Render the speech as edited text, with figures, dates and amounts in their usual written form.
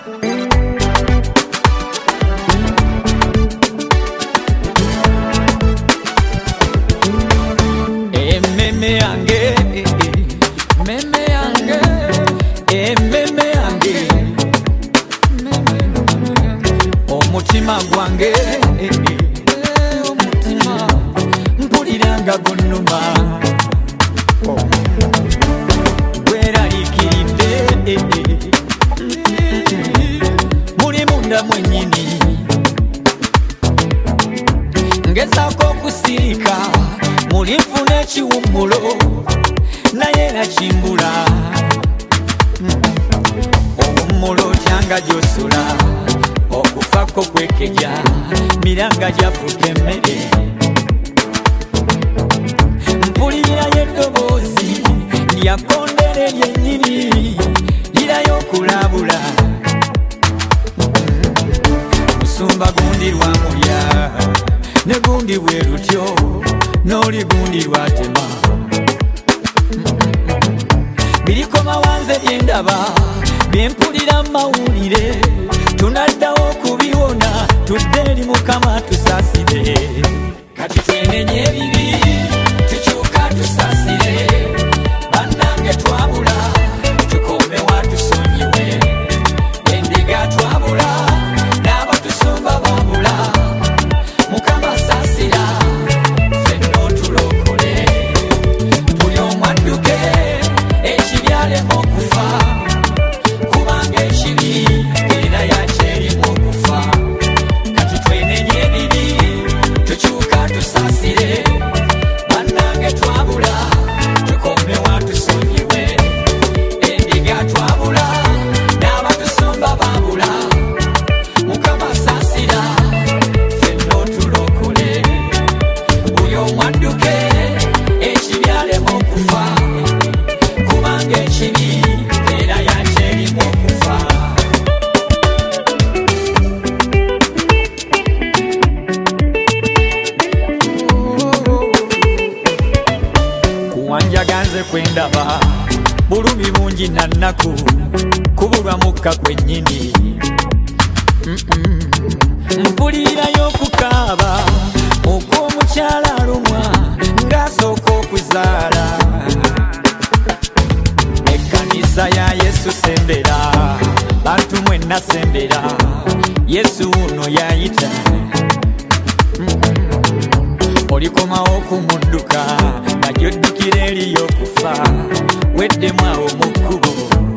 Omutima gwange omutima mpuliranga gunnuma gweraliikiridde muli munda mwennyini ngezaako okusirika muli nfuna ekiwummulo naye nakimbula obuwummulo tyanga gy'osula okufako kwekeja miranga gyafuka emmere mpulirayo eddoboozi lyakondere lyennyini lirayo okulabula musumba gundi lwamulya ne gundi bwe lutyo n'oli gundi lwatema birikoma wanze byendaba byempulira mawulire tunaddawo kubiwona tudde eri Mukama tusaasire kati twenenye ebibi tukyuka tusaasire bannange twabula tukome watusonyiwe endiga twabula n'abatusumba babula Mukama saasira ffenna otulokole buli omu adduke ekibi alema okufa kubanga ekibi era yakyerimu okufa kati twenenye ebibi tukyuka tusaasire bannange twabula tukome watusonyiwe endiga twabula n'abatusumba babula Mukama saasira ffenna otulokole buli omu adduke ekibi alema okufa kubanga ekibi era yakyerimu okufa kuwanjaganze kwendaba bulumi bungi na nnaku kubulwa mukka kwennyini mpulirayo okukaaba okw'omukyala alumwa ng'asooka okuzaala ekkanisa ya Yesu sembera bantu mwenna sembera Yesu uno yayita olikomawo kumudduka nga gy'oddukira eriyo okufa weddemu awo mu kkubo